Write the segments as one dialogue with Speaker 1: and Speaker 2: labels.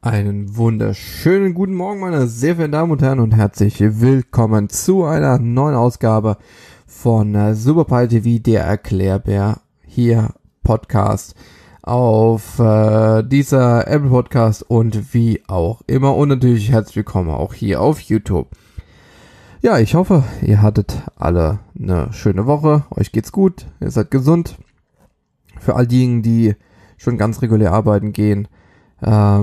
Speaker 1: Einen wunderschönen guten Morgen, meine sehr verehrten Damen und Herren, und herzlich willkommen zu einer neuen Ausgabe von Superpie TV, der Erklärbär, hier Podcast auf dieser Apple Podcast und wie auch immer, und natürlich herzlich willkommen auch hier auf YouTube. Ja, ich hoffe, ihr hattet alle eine schöne Woche, euch geht's gut, ihr seid gesund. Für all diejenigen, die schon ganz regulär arbeiten gehen, der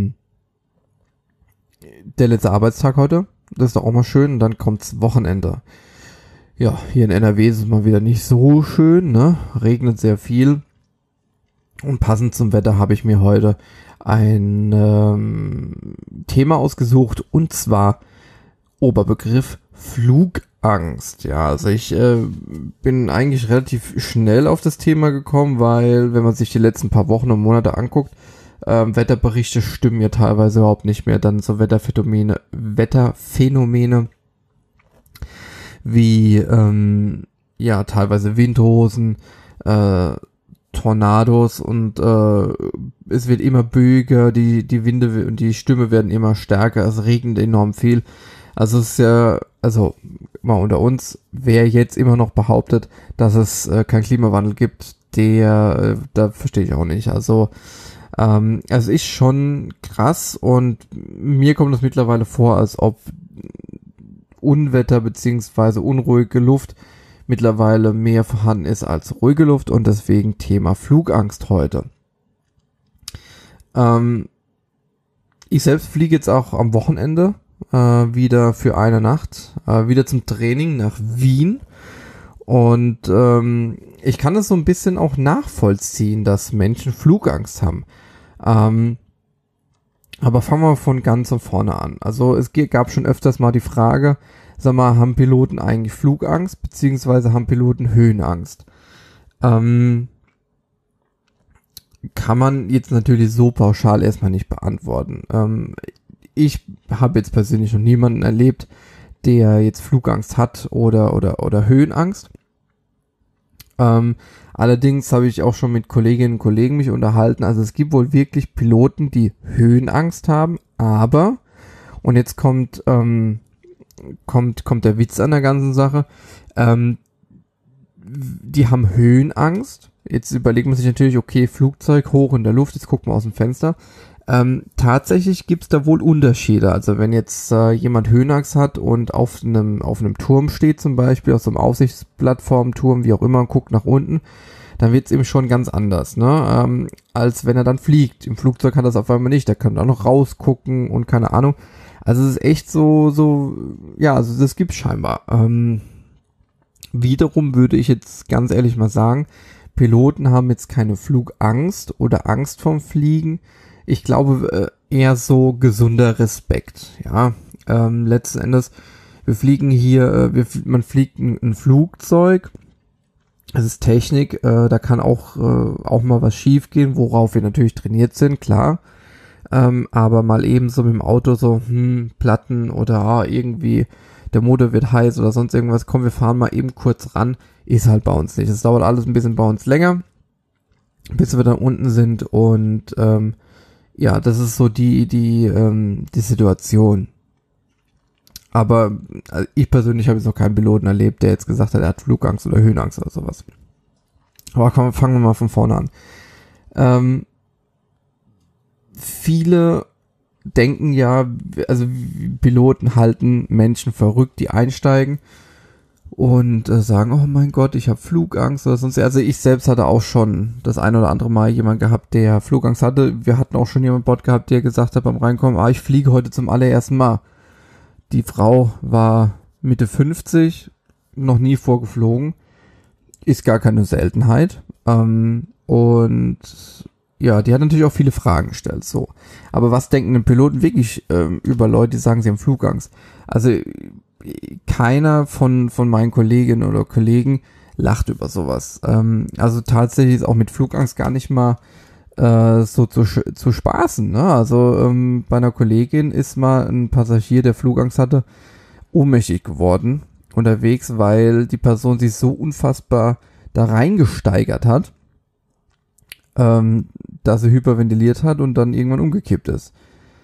Speaker 1: letzte Arbeitstag heute, das ist doch auch mal schön, und dann kommt's Wochenende. Ja, hier in NRW ist es mal wieder nicht so schön, ne? Regnet sehr viel. Und passend zum Wetter habe ich mir heute ein Thema ausgesucht, und zwar Oberbegriff Flugangst. Ja, also ich bin eigentlich relativ schnell auf das Thema gekommen, weil wenn man sich die letzten paar Wochen und Monate anguckt, Wetterberichte stimmen ja teilweise überhaupt nicht mehr. Dann so Wetterphänomene wie teilweise Windhosen, Tornados, und es wird immer böiger, die Winde und die Stürme werden immer stärker, es regnet enorm viel. Also es ist ja, also mal unter uns, wer jetzt immer noch behauptet, dass es keinen Klimawandel gibt, da verstehe ich auch nicht. Also es ist schon krass, und mir kommt das mittlerweile vor, als ob Unwetter beziehungsweise unruhige Luft mittlerweile mehr vorhanden ist als ruhige Luft, und deswegen Thema Flugangst heute. Ich selbst fliege jetzt auch am Wochenende wieder für eine Nacht, wieder zum Training nach Wien, und ich kann es so ein bisschen auch nachvollziehen, dass Menschen Flugangst haben. Aber fangen wir von ganz von vorne an. Also es gab schon öfters mal die Frage, sag mal, haben Piloten eigentlich Flugangst, beziehungsweise haben Piloten Höhenangst? Kann man jetzt natürlich so pauschal erstmal nicht beantworten. Ich habe jetzt persönlich noch niemanden erlebt, der jetzt Flugangst hat oder Höhenangst. Allerdings habe ich auch schon mit Kolleginnen und Kollegen mich unterhalten. Also es gibt wohl wirklich Piloten, die Höhenangst haben, aber, und jetzt kommt der Witz an der ganzen Sache, die haben Höhenangst. Jetzt überlegt man sich natürlich, okay, Flugzeug hoch in der Luft, jetzt guckt man aus dem Fenster. Tatsächlich gibt's da wohl Unterschiede. Also wenn jetzt jemand Höhenangst hat und auf einem Turm steht, zum Beispiel, auf so einem Aussichtsplattformturm, wie auch immer, und guckt nach unten, dann wird's eben schon ganz anders, ne? Als wenn er dann fliegt. Im Flugzeug kann das auf einmal nicht, der kann auch noch rausgucken und keine Ahnung. Also es ist echt so, ja, also das gibt's scheinbar. Wiederum würde ich jetzt ganz ehrlich mal sagen, Piloten haben jetzt keine Flugangst oder Angst vorm Fliegen. Ich glaube eher so gesunder Respekt, ja. Letzten Endes, wir fliegen hier, man fliegt ein Flugzeug, es ist Technik, da kann auch mal was schief gehen, worauf wir natürlich trainiert sind, klar. Aber mal eben so mit dem Auto so, Platten oder irgendwie der Motor wird heiß oder sonst irgendwas, komm, wir fahren mal eben kurz ran, ist halt bei uns nicht. Es dauert alles ein bisschen bei uns länger, bis wir dann unten sind, und ja, das ist so die Situation. Aber ich persönlich habe jetzt noch keinen Piloten erlebt, der jetzt gesagt hat, er hat Flugangst oder Höhenangst oder sowas. Aber fangen wir mal von vorne an. Viele denken ja, also Piloten halten Menschen verrückt, die einsteigen und sagen, oh mein Gott, ich habe Flugangst oder sonst. Also ich selbst hatte auch schon das ein oder andere Mal jemand gehabt, der Flugangst hatte. Wir hatten auch schon jemanden Bord gehabt, der gesagt hat beim Reinkommen, ich fliege heute zum allerersten Mal. Die Frau war Mitte 50, noch nie vorgeflogen, ist gar keine Seltenheit. Und ja, die hat natürlich auch viele Fragen gestellt, so. Aber was denken denn Piloten wirklich über Leute, die sagen, sie haben Flugangst? Also keiner von meinen Kolleginnen oder Kollegen lacht über sowas. Also tatsächlich ist auch mit Flugangst gar nicht mal so zu spaßen, ne? Also bei einer Kollegin ist mal ein Passagier, der Flugangst hatte, ohnmächtig geworden unterwegs, weil die Person sich so unfassbar da reingesteigert hat, dass sie hyperventiliert hat und dann irgendwann umgekippt ist.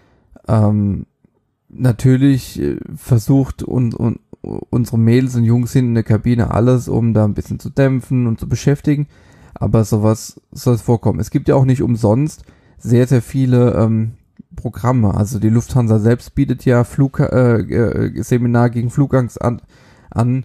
Speaker 1: Natürlich versucht unsere Mädels und Jungs hinten in der Kabine alles, um da ein bisschen zu dämpfen und zu beschäftigen, aber sowas soll es vorkommen. Es gibt ja auch nicht umsonst sehr, sehr viele Programme, also die Lufthansa selbst bietet ja Seminar gegen Flugangst an.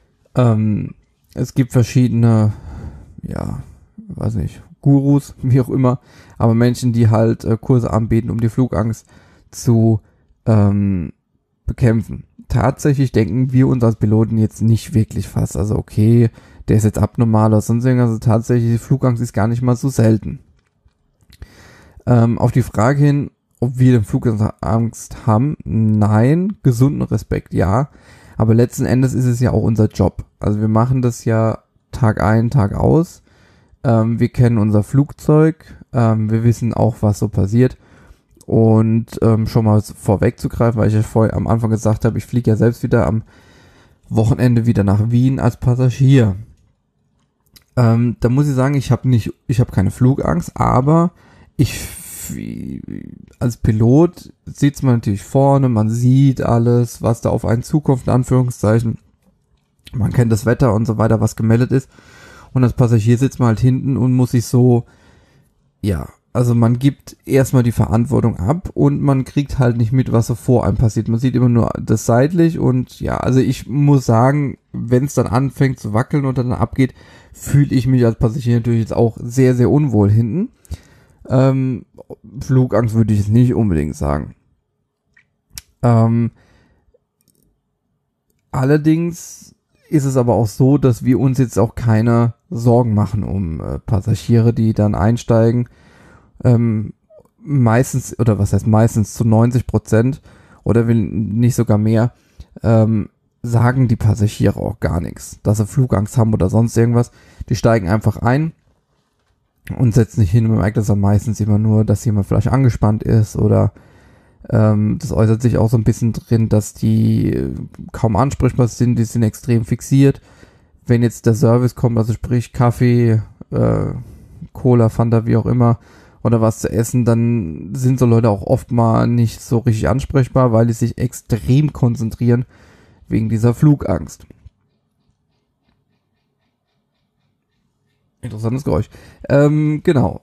Speaker 1: Es gibt verschiedene, ja, weiß nicht, Gurus, wie auch immer, aber Menschen, die halt Kurse anbieten, um die Flugangst zu bekämpfen. Tatsächlich denken wir uns als Piloten jetzt nicht wirklich fast, also okay, der ist jetzt abnormal oder sonst irgendwas, also tatsächlich die Flugangst ist gar nicht mal so selten. Auf die Frage hin, ob wir den Flugangst haben, nein, gesunden Respekt, ja, aber letzten Endes ist es ja auch unser Job. Also wir machen das ja Tag ein, Tag aus, wir kennen unser Flugzeug, wir wissen auch, was so passiert. Und schon mal vorwegzugreifen, weil ich ja vorher am Anfang gesagt habe, ich fliege ja selbst wieder am Wochenende wieder nach Wien als Passagier. Da muss ich sagen, ich habe keine Flugangst, aber als Pilot sitzt man natürlich vorne, man sieht alles, was da auf einen zukommt, in Anführungszeichen. Man kennt das Wetter und so weiter, was gemeldet ist. Und als Passagier sitzt man halt hinten und muss sich so, ja, also man gibt erstmal die Verantwortung ab und man kriegt halt nicht mit, was so vor einem passiert. Man sieht immer nur das seitlich und ja, also ich muss sagen, wenn es dann anfängt zu wackeln und dann abgeht, fühle ich mich als Passagier natürlich jetzt auch sehr, sehr unwohl hinten. Flugangst würde ich jetzt nicht unbedingt sagen. Allerdings ist es aber auch so, dass wir uns jetzt auch keine Sorgen machen um Passagiere, die dann einsteigen. Meistens, oder was heißt meistens, zu 90% oder wenn nicht sogar mehr, sagen die Passagiere auch gar nichts, dass sie Flugangst haben oder sonst irgendwas. Die steigen einfach ein und setzen sich hin und man merkt das dann meistens immer nur, dass jemand vielleicht angespannt ist oder das äußert sich auch so ein bisschen drin, dass die kaum ansprechbar sind, die sind extrem fixiert. Wenn jetzt der Service kommt, also sprich Kaffee, Cola, Fanta, wie auch immer, oder was zu essen, dann sind so Leute auch oft mal nicht so richtig ansprechbar, weil die sich extrem konzentrieren wegen dieser Flugangst. Interessantes Geräusch. Genau.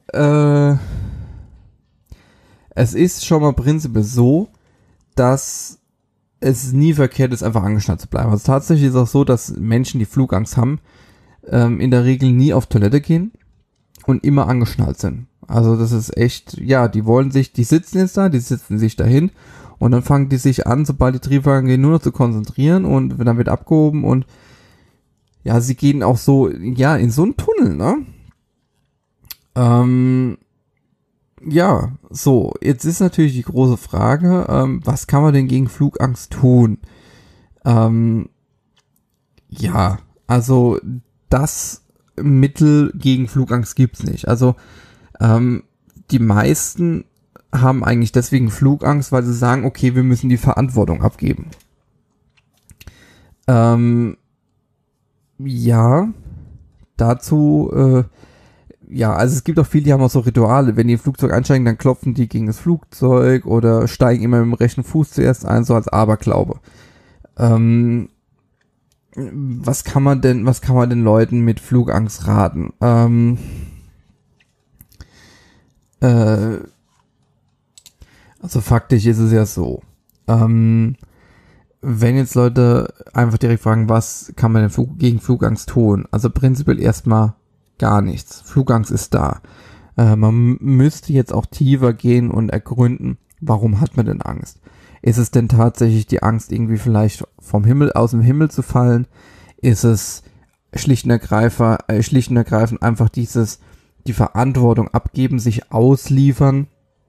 Speaker 1: Es ist schon mal prinzipiell so, dass es nie verkehrt ist, einfach angeschnallt zu bleiben. Also tatsächlich ist es auch so, dass Menschen, die Flugangst haben, in der Regel nie auf Toilette gehen und immer angeschnallt sind. Also das ist echt, ja, die sitzen jetzt da, die sitzen sich dahin und dann fangen die sich an, sobald die Triebwagen angehen, nur noch zu konzentrieren und dann wird abgehoben und ja, sie gehen auch so, ja, in so einen Tunnel, ne? Ja, so, jetzt ist natürlich die große Frage, was kann man denn gegen Flugangst tun? Ja, also das Mittel gegen Flugangst gibt's nicht. Also die meisten haben eigentlich deswegen Flugangst, weil sie sagen, okay, wir müssen die Verantwortung abgeben. Ja, dazu, ja, also es gibt auch viele, die haben auch so Rituale. Wenn die im Flugzeug einsteigen, dann klopfen die gegen das Flugzeug oder steigen immer mit dem rechten Fuß zuerst ein, so als Aberglaube. Was kann man den Leuten mit Flugangst raten? Also faktisch ist es ja so. Wenn jetzt Leute einfach direkt fragen, was kann man denn gegen Flugangst tun? Also prinzipiell erstmal gar nichts. Flugangst ist da. Man müsste jetzt auch tiefer gehen und ergründen, warum hat man denn Angst? Ist es denn tatsächlich die Angst, irgendwie vielleicht aus dem Himmel zu fallen? Ist es schlicht und ergreifend einfach die Verantwortung abgeben, sich ausliefern?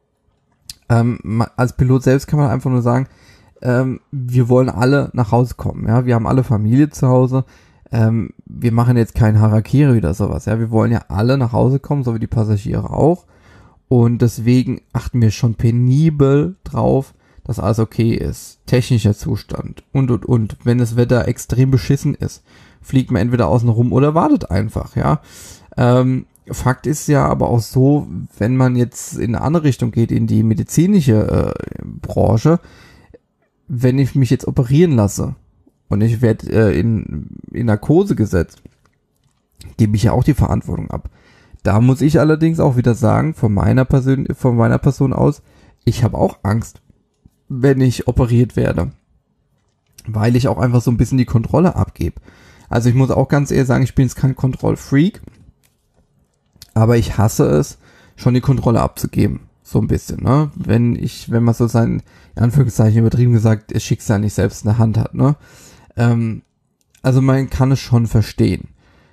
Speaker 1: Als Pilot selbst kann man einfach nur sagen, wir wollen alle nach Hause kommen, ja, wir haben alle Familie zu Hause, wir machen jetzt kein Harakiri oder sowas, ja, wir wollen ja alle nach Hause kommen, so wie die Passagiere auch und deswegen achten wir schon penibel drauf, dass alles okay ist, technischer Zustand und, wenn das Wetter extrem beschissen ist, fliegt man entweder außen rum oder wartet einfach, ja, Fakt ist ja aber auch so, wenn man jetzt in eine andere Richtung geht, in die medizinische Branche, wenn ich mich jetzt operieren lasse und ich werde in Narkose gesetzt, gebe ich ja auch die Verantwortung ab. Da muss ich allerdings auch wieder sagen, von meiner Person aus, ich habe auch Angst, wenn ich operiert werde, weil ich auch einfach so ein bisschen die Kontrolle abgebe. Also ich muss auch ganz ehrlich sagen, ich bin jetzt kein Kontrollfreak, aber ich hasse es, schon die Kontrolle abzugeben. So ein bisschen, ne? Wenn man so sein, in Anführungszeichen übertrieben gesagt, das Schicksal nicht selbst in der Hand hat, ne? Also man kann es schon verstehen.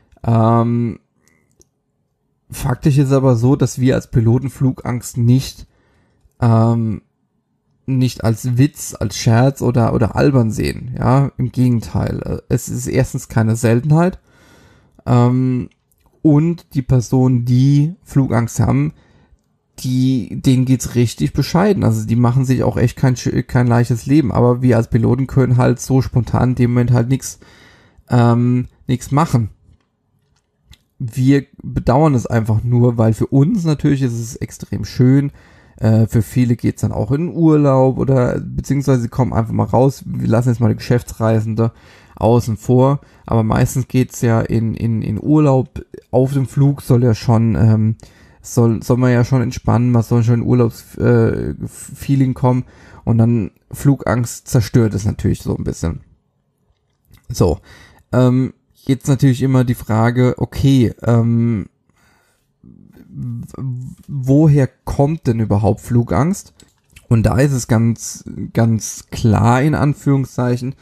Speaker 1: Faktisch ist aber so, dass wir als Piloten Flugangst nicht als Witz, als Scherz oder albern sehen, ja? Im Gegenteil. Es ist erstens keine Seltenheit. Und die Personen, die Flugangst haben, denen geht's richtig bescheiden. Also die machen sich auch echt kein leichtes Leben. Aber wir als Piloten können halt so spontan in dem Moment halt nichts machen. Wir bedauern es einfach nur, weil für uns natürlich ist es extrem schön. Für viele geht's dann auch in den Urlaub oder beziehungsweise sie kommen einfach mal raus. Wir lassen jetzt mal die Geschäftsreisende außen vor, aber meistens geht's ja in Urlaub. Auf dem Flug soll ja schon soll man ja schon entspannen, man soll schon in Urlaubsfeeling kommen und dann Flugangst zerstört es natürlich so ein bisschen. So, jetzt natürlich immer die Frage, okay, woher kommt denn überhaupt Flugangst? Und da ist es ganz, ganz klar in Anführungszeichen,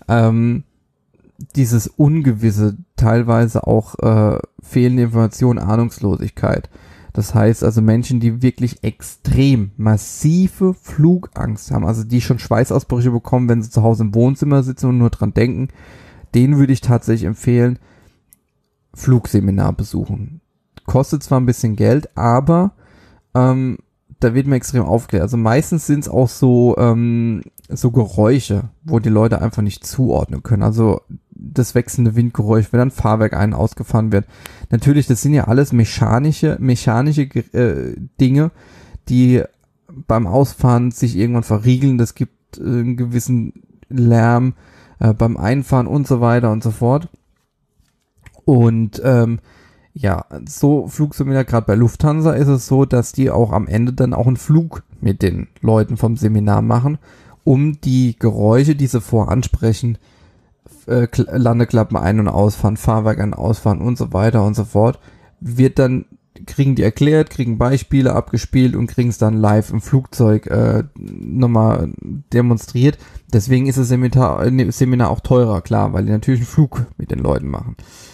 Speaker 1: dieses Ungewisse, teilweise auch fehlende Information, Ahnungslosigkeit. Das heißt also Menschen, die wirklich extrem massive Flugangst haben, also die schon Schweißausbrüche bekommen, wenn sie zu Hause im Wohnzimmer sitzen und nur dran denken, denen würde ich tatsächlich empfehlen, Flugseminar besuchen. Kostet zwar ein bisschen Geld, aber da wird man extrem aufgeklärt. Also meistens sind es auch so Geräusche, wo die Leute einfach nicht zuordnen können. Also das wechselnde Windgeräusch, wenn ein Fahrwerk ausgefahren wird. Natürlich, das sind ja alles mechanische Dinge, die beim Ausfahren sich irgendwann verriegeln. Das gibt einen gewissen Lärm beim Einfahren und so weiter und so fort. Und ja, so Flugseminar, gerade bei Lufthansa ist es so, dass die auch am Ende dann auch einen Flug mit den Leuten vom Seminar machen, um die Geräusche, die sie voransprechen, Landeklappen ein- und ausfahren, Fahrwerk ein- und ausfahren und so weiter und so fort, kriegen die erklärt, kriegen Beispiele abgespielt und kriegen es dann live im Flugzeug nochmal demonstriert. Deswegen ist das Seminar auch teurer, klar, weil die natürlich einen Flug mit den Leuten machen.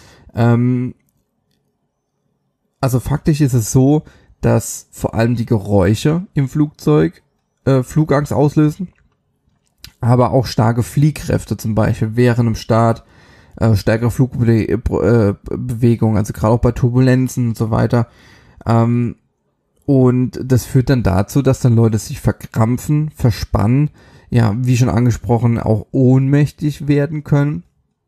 Speaker 1: Also faktisch ist es so, dass vor allem die Geräusche im Flugzeug Flugangst auslösen, aber auch starke Fliehkräfte zum Beispiel während dem Start, stärkere Flugbewegung, also gerade auch bei Turbulenzen und so weiter. Und das führt dann dazu, dass dann Leute sich verkrampfen, verspannen, ja, wie schon angesprochen, auch ohnmächtig werden können.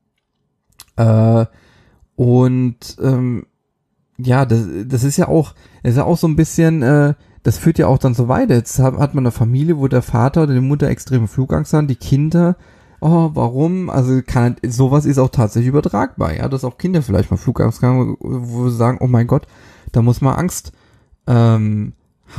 Speaker 1: Ja, das ist ja auch so ein bisschen, das führt ja auch dann so weiter. Jetzt hat man eine Familie, wo der Vater oder die Mutter extreme Flugangst haben, die Kinder, oh, warum? Also sowas ist auch tatsächlich übertragbar, ja, dass auch Kinder vielleicht mal Flugangst haben, wo sie sagen, oh mein Gott, da muss man Angst haben.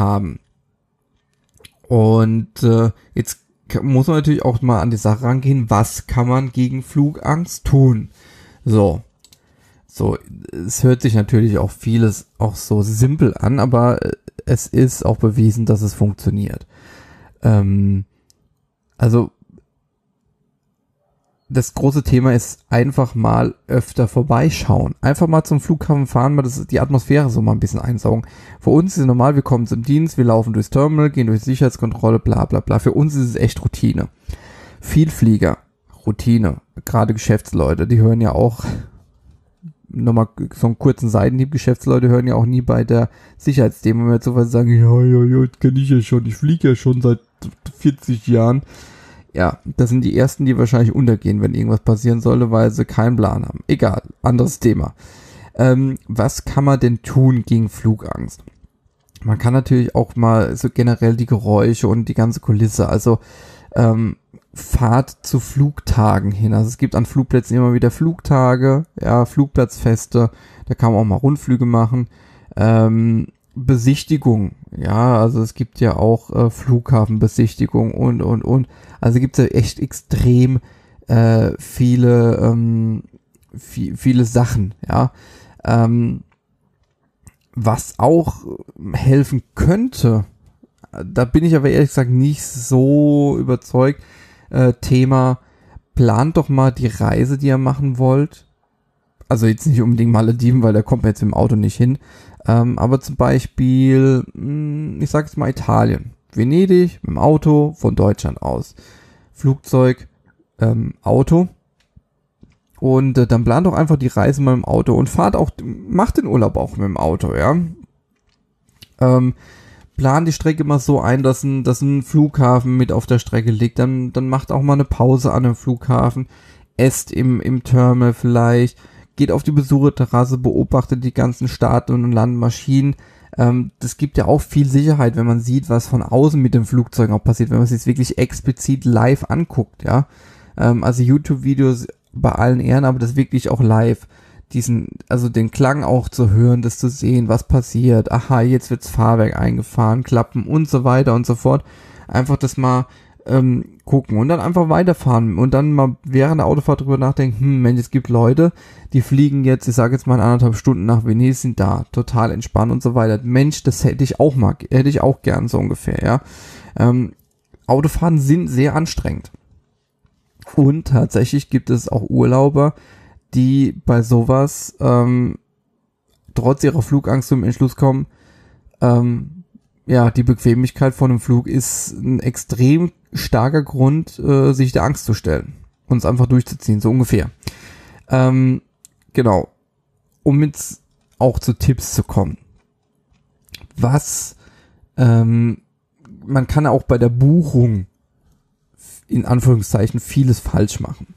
Speaker 1: Und jetzt muss man natürlich auch mal an die Sache rangehen, was kann man gegen Flugangst tun? So, es hört sich natürlich auch vieles auch so simpel an, aber es ist auch bewiesen, dass es funktioniert. Also das große Thema ist einfach mal öfter vorbeischauen. Einfach mal zum Flughafen fahren, mal die Atmosphäre so mal ein bisschen einsaugen. Für uns ist es normal, wir kommen zum Dienst, wir laufen durchs Terminal, gehen durch Sicherheitskontrolle, bla bla bla. Für uns ist es echt Routine. Vielflieger, Routine. Gerade Geschäftsleute, die hören ja auch nochmal so einen kurzen Seitenhieb, Geschäftsleute hören ja auch nie bei der Sicherheitsdemo mehr zu, weil sie sagen, ja, das kenne ich ja schon, ich fliege ja schon seit 40 Jahren. Ja, das sind die ersten, die wahrscheinlich untergehen, wenn irgendwas passieren sollte, weil sie keinen Plan haben. Egal, anderes Thema. Was kann man denn tun gegen Flugangst? Man kann natürlich auch mal so generell die Geräusche und die ganze Kulisse, also Fahrt zu Flugtagen hin. Also es gibt an Flugplätzen immer wieder Flugtage, ja, Flugplatzfeste, da kann man auch mal Rundflüge machen. Besichtigung, ja, also es gibt ja auch Flughafenbesichtigung und. Also gibt es ja echt extrem viele Sachen, ja. Was auch helfen könnte, da bin ich aber ehrlich gesagt nicht so überzeugt, Thema, plant doch mal die Reise, die ihr machen wollt. Also jetzt nicht unbedingt Malediven, weil da kommt man jetzt im Auto nicht hin. Aber zum Beispiel, ich sag jetzt mal Italien. Venedig mit dem Auto von Deutschland aus. Flugzeug, Auto. Und dann plant doch einfach die Reise mal im Auto und macht den Urlaub auch mit dem Auto, ja. Plan die Strecke mal so ein, dass ein Flughafen mit auf der Strecke liegt. Dann macht auch mal eine Pause an dem Flughafen. Esst im Terminal vielleicht. Geht auf die Besucherterrasse, beobachtet die ganzen Start- und Landmaschinen. Das gibt ja auch viel Sicherheit, wenn man sieht, was von außen mit den Flugzeugen auch passiert, wenn man sich wirklich explizit live anguckt, ja. Also YouTube-Videos bei allen Ehren, aber das wirklich auch live. Also den Klang auch zu hören, das zu sehen, was passiert. Aha, jetzt wird's Fahrwerk eingefahren, Klappen und so weiter und so fort. Einfach das mal gucken und dann einfach weiterfahren und dann mal während der Autofahrt drüber nachdenken, Mensch, es gibt Leute, die fliegen jetzt, ich sage jetzt mal 1,5 Stunden nach Venedig, sind da, total entspannt und so weiter. Mensch, das hätte ich auch gern so ungefähr, ja. Autofahren sind sehr anstrengend. Und tatsächlich gibt es auch Urlauber, die bei sowas trotz ihrer Flugangst zum Entschluss kommen, die Bequemlichkeit von einem Flug ist ein extrem starker Grund, sich der Angst zu stellen und es einfach durchzuziehen, so ungefähr. Genau. Um jetzt auch zu Tipps zu kommen. Man kann auch bei der Buchung in Anführungszeichen vieles falsch machen.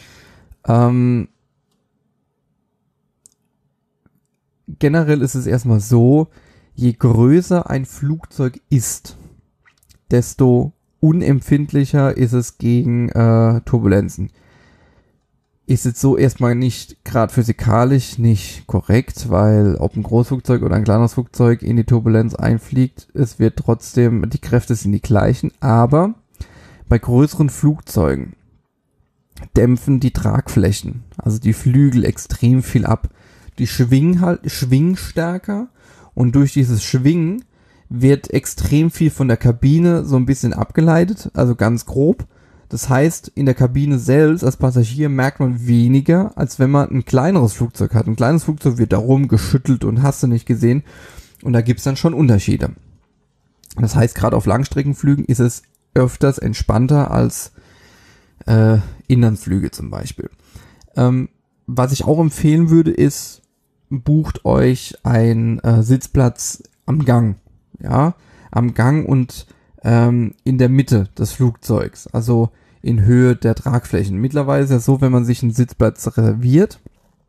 Speaker 1: Generell ist es erstmal so, je größer ein Flugzeug ist, desto unempfindlicher ist es gegen Turbulenzen. Ist jetzt so erstmal nicht gerade physikalisch nicht korrekt, weil ob ein Großflugzeug oder ein kleineres Flugzeug in die Turbulenz einfliegt, es wird trotzdem, die Kräfte sind die gleichen, aber bei größeren Flugzeugen dämpfen die Tragflächen, also die Flügel, extrem viel ab. Die schwingen stärker und durch dieses Schwingen wird extrem viel von der Kabine so ein bisschen abgeleitet, also ganz grob. Das heißt, in der Kabine selbst als Passagier merkt man weniger, als wenn man ein kleineres Flugzeug hat. Ein kleines Flugzeug wird da rumgeschüttelt und hast du nicht gesehen. Und da gibt's dann schon Unterschiede. Das heißt, gerade auf Langstreckenflügen ist es öfters entspannter als Inlandsflüge zum Beispiel. Was ich auch empfehlen würde, ist, bucht euch einen Sitzplatz am Gang. Ja, am Gang und in der Mitte des Flugzeugs, also in Höhe der Tragflächen. Mittlerweile ist ja so, wenn man sich einen Sitzplatz reserviert,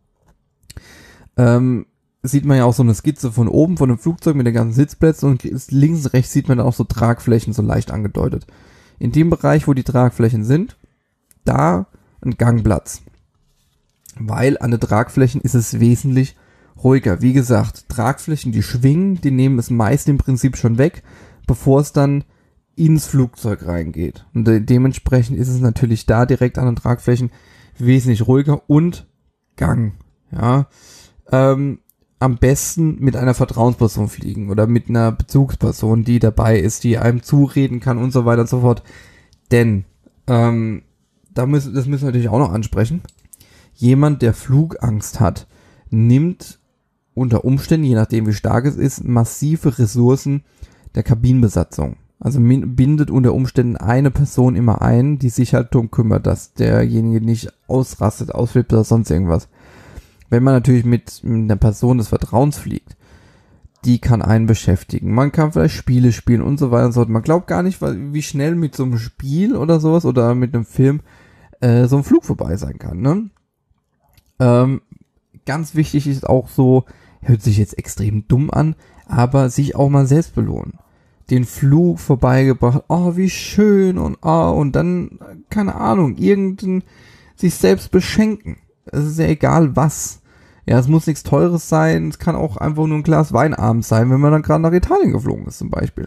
Speaker 1: sieht man ja auch so eine Skizze von oben von dem Flugzeug mit den ganzen Sitzplätzen und links und rechts sieht man dann auch so Tragflächen so leicht angedeutet. In dem Bereich, wo die Tragflächen sind, da ein Gangplatz. Weil an den Tragflächen ist es wesentlich ruhiger. Wie gesagt, Tragflächen, die schwingen, die nehmen es meist im Prinzip schon weg, bevor es dann ins Flugzeug reingeht. Und dementsprechend ist es natürlich da direkt an den Tragflächen wesentlich ruhiger und Gang. Ja, am besten mit einer Vertrauensperson fliegen oder mit einer Bezugsperson, die dabei ist, die einem zureden kann und so weiter und so fort. Denn das müssen wir natürlich auch noch ansprechen. Jemand, der Flugangst hat, nimmt unter Umständen, je nachdem wie stark es ist, massive Ressourcen der Kabinenbesatzung. Also bindet unter Umständen eine Person immer ein, die sich halt darum kümmert, dass derjenige nicht ausrastet, ausflippt oder sonst irgendwas. Wenn man natürlich mit einer Person des Vertrauens fliegt, die kann einen beschäftigen. Man kann vielleicht Spiele spielen und so weiter und so fort. Man glaubt gar nicht, wie schnell mit so einem Spiel oder sowas oder mit einem Film so ein Flug vorbei sein kann, ne? ganz wichtig ist auch so, hört sich jetzt extrem dumm an, aber sich auch mal selbst belohnen. Den Flug vorbeigebracht, oh, wie schön und dann, keine Ahnung, sich selbst beschenken. Es ist ja egal was. Ja, es muss nichts Teures sein, es kann auch einfach nur ein Glas Wein abends sein, wenn man dann gerade nach Italien geflogen ist zum Beispiel.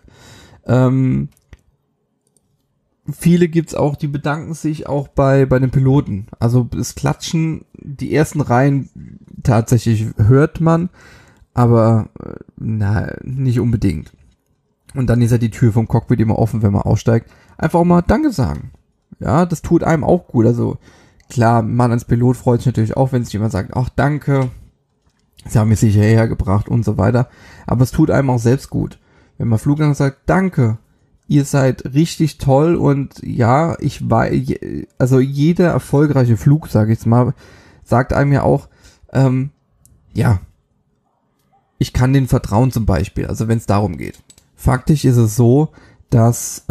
Speaker 1: Viele gibt's auch, die bedanken sich auch bei den Piloten. Also das Klatschen, die ersten Reihen tatsächlich hört man, aber nicht unbedingt. Und dann ist ja die Tür vom Cockpit immer offen, wenn man aussteigt. Einfach auch mal Danke sagen. Ja, das tut einem auch gut. Also klar, man als Pilot freut sich natürlich auch, wenn sich jemand sagt, ach danke, Sie haben mich sicher hergebracht und so weiter. Aber es tut einem auch selbst gut. Wenn man Flugangst sagt, danke, ihr seid richtig toll und ja, ich weiß, also jeder erfolgreiche Flug, sage ich jetzt mal, sagt einem ja auch, ja, ich kann denen vertrauen zum Beispiel, also wenn es darum geht. Faktisch ist es so, dass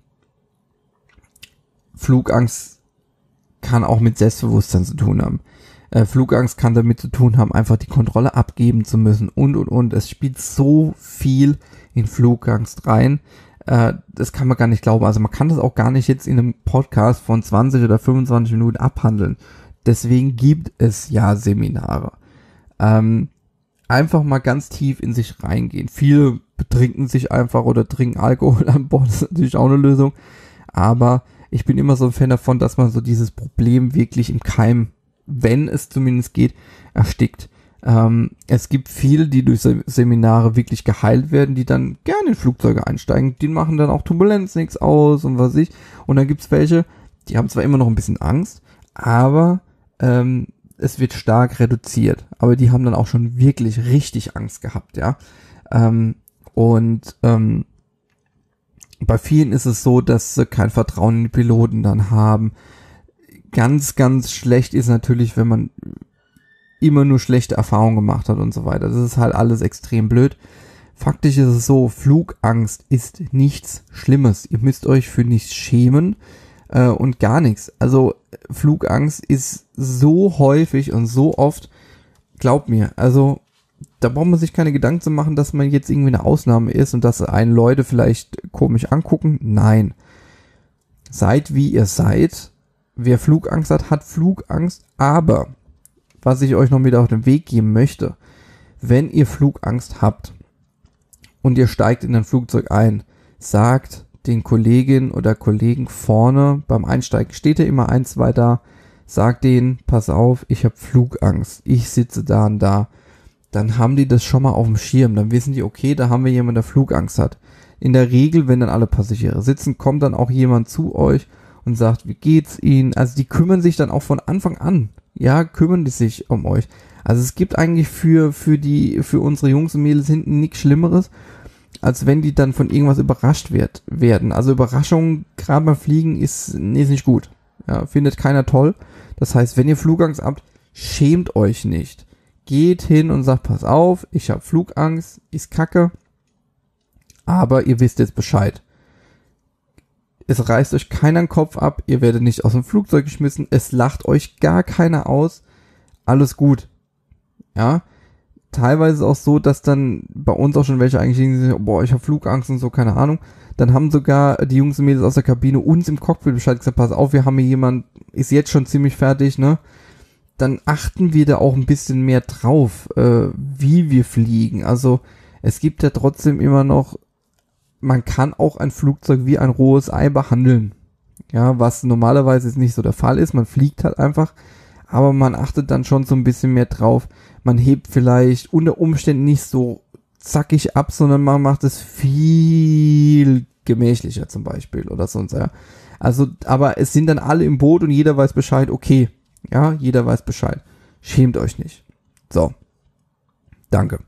Speaker 1: Flugangst kann auch mit Selbstbewusstsein zu tun haben. Flugangst kann damit zu tun haben, einfach die Kontrolle abgeben zu müssen und. Es spielt so viel in Flugangst rein. Das kann man gar nicht glauben. Also man kann das auch gar nicht jetzt in einem Podcast von 20 oder 25 Minuten abhandeln. Deswegen gibt es ja Seminare. Einfach mal ganz tief in sich reingehen. Viele betrinken sich einfach oder trinken Alkohol an Bord. Das ist natürlich auch eine Lösung. Aber ich bin immer so ein Fan davon, dass man so dieses Problem wirklich im Keim, wenn es zumindest geht, erstickt. Es gibt viele, die durch Seminare wirklich geheilt werden, die dann gerne in Flugzeuge einsteigen. Die machen dann auch Turbulenz nichts aus und was ich. Und dann gibt's welche, die haben zwar immer noch ein bisschen Angst, aber es wird stark reduziert. Aber die haben dann auch schon wirklich richtig Angst gehabt, ja. Bei vielen ist es so, dass sie kein Vertrauen in die Piloten dann haben. Ganz, ganz schlecht ist natürlich, wenn man immer nur schlechte Erfahrungen gemacht hat und so weiter. Das ist halt alles extrem blöd. Faktisch ist es so, Flugangst ist nichts Schlimmes. Ihr müsst euch für nichts schämen und gar nichts. Also Flugangst ist so häufig und so oft, glaubt mir, also da braucht man sich keine Gedanken zu machen, dass man jetzt irgendwie eine Ausnahme ist und dass einen Leute vielleicht komisch angucken. Nein. Seid wie ihr seid. Wer Flugangst hat, hat Flugangst. Aber, was ich euch noch mit auf den Weg geben möchte, wenn ihr Flugangst habt und ihr steigt in ein Flugzeug ein, sagt den Kolleginnen oder Kollegen vorne beim Einsteigen, steht ja immer 1, 2 da, sagt denen, pass auf, ich habe Flugangst, ich sitze da und da. Dann haben die das schon mal auf dem Schirm. Dann wissen die, okay, da haben wir jemanden, der Flugangst hat. In der Regel, wenn dann alle Passagiere sitzen, kommt dann auch jemand zu euch und sagt, wie geht's Ihnen? Also die kümmern sich dann auch von Anfang an. Ja, kümmern die sich um euch. Also es gibt eigentlich für unsere Jungs und Mädels hinten nichts Schlimmeres, als wenn die dann von irgendwas überrascht werden. Also Überraschungen, gerade beim Fliegen, ist nicht gut. Ja, findet keiner toll. Das heißt, wenn ihr Flugangst habt, schämt euch nicht. Geht hin und sagt, pass auf, ich habe Flugangst, ist kacke, aber ihr wisst jetzt Bescheid. Es reißt euch keiner den Kopf ab, ihr werdet nicht aus dem Flugzeug geschmissen, es lacht euch gar keiner aus, alles gut. Ja, teilweise ist es auch so, dass dann bei uns auch schon welche eigentlich sagen, boah, ich habe Flugangst und so, keine Ahnung. Dann haben sogar die Jungs und Mädels aus der Kabine uns im Cockpit Bescheid gesagt, pass auf, wir haben hier jemand, ist jetzt schon ziemlich fertig, ne? Dann achten wir da auch ein bisschen mehr drauf, wie wir fliegen. Also es gibt ja trotzdem immer noch, man kann auch ein Flugzeug wie ein rohes Ei behandeln. Ja, was normalerweise jetzt nicht so der Fall ist. Man fliegt halt einfach, aber man achtet dann schon so ein bisschen mehr drauf. Man hebt vielleicht unter Umständen nicht so zackig ab, sondern man macht es viel gemächlicher zum Beispiel oder sonst, ja. Also, aber es sind dann alle im Boot und jeder weiß Bescheid, okay. Ja, jeder weiß Bescheid. Schämt euch nicht. So. Danke.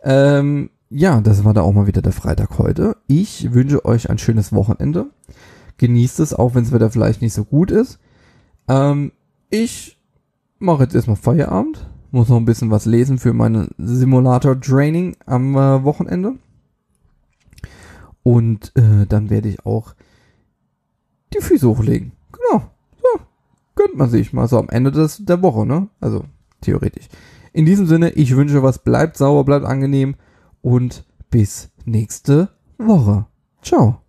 Speaker 1: Ja, das war da auch mal wieder der Freitag heute. Ich wünsche euch ein schönes Wochenende. Genießt es, auch wenn das Wetter vielleicht nicht so gut ist. Ich mache jetzt erstmal Feierabend. Muss noch ein bisschen was lesen für meine Simulator-Training am Wochenende. Und dann werde ich auch die Füße hochlegen. Genau. So. Gönnt man sich mal so am Ende der Woche, ne? Also, theoretisch. In diesem Sinne, ich wünsche was, bleibt sauber, bleibt angenehm und bis nächste Woche. Ciao.